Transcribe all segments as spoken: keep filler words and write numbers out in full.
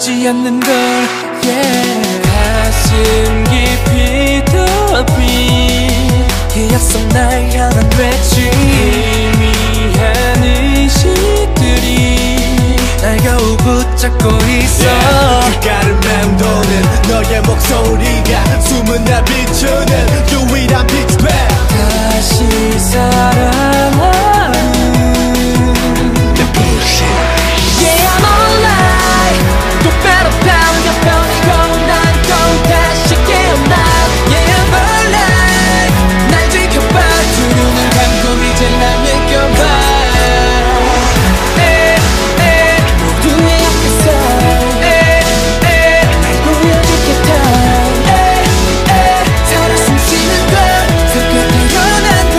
듣지 않는 걸 yeah. 가슴 깊이 덮인 기억속 날 향한 외침 희미한 의식들이 날 겨우 붙잡고 있어 yeah. 빛깔을 맴도는 너의 목소리가 숨은 날 비추는 유일한 빛배 다시 사랑하는 Yeah, I'm alive. 똑바로 반겨편이 걸어 난 또 다시 깨어나 Yeah, I'm alive. 날 지켜봐 두 눈을 감고 이제 날 느껴봐 에, 에, 모두의 앞에서 에, 에, 날 보여주겠다 에, 에, 살아 숨쉬는 걸 그렇게 태어난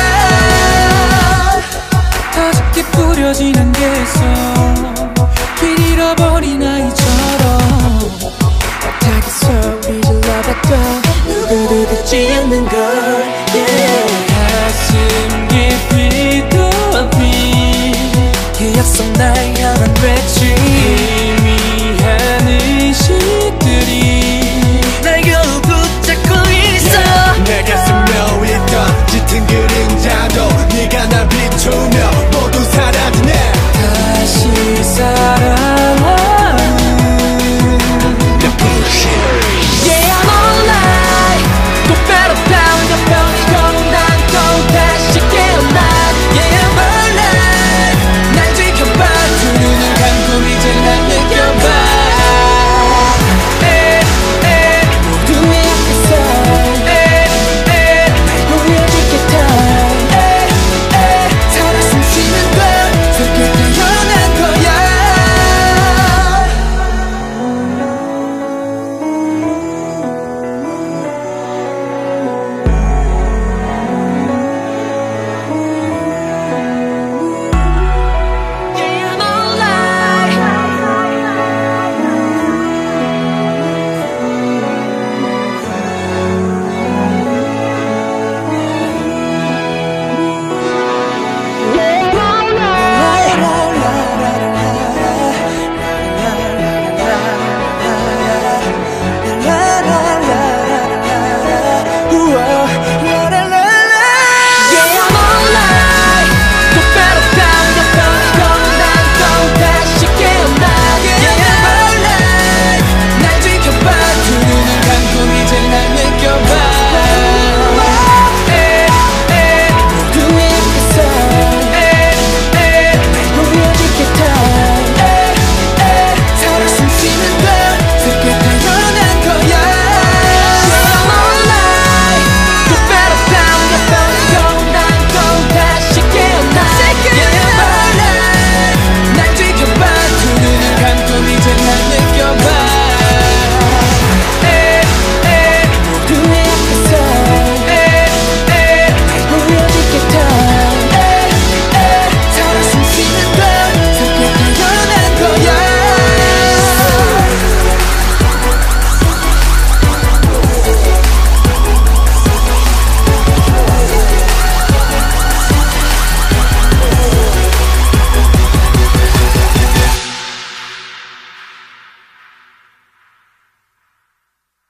거야 더 짙게 뿌려진 안개에서 길 잃어버린 아이처럼 어떻게 소리 질러봐도 누구도 듣지 않는 걸 yeah. 가슴 깊이 덮인 기억 속 날 향한 외침